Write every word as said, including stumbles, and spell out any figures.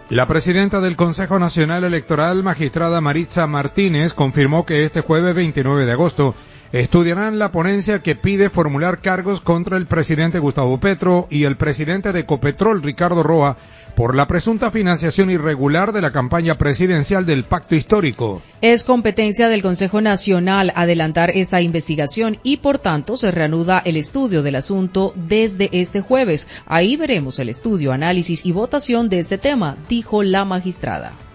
La presidenta del Consejo Nacional Electoral, magistrada Maritza Martínez, confirmó que este jueves veintinueve de agosto estudiarán la ponencia que pide formular cargos contra el presidente Gustavo Petro y el presidente de Ecopetrol, Ricardo Roa, por la presunta financiación irregular de la campaña presidencial del Pacto Histórico. Es competencia del Consejo Nacional adelantar esta investigación y, por tanto, se reanuda el estudio del asunto desde este jueves. Ahí veremos el estudio, análisis y votación de este tema, dijo la magistrada.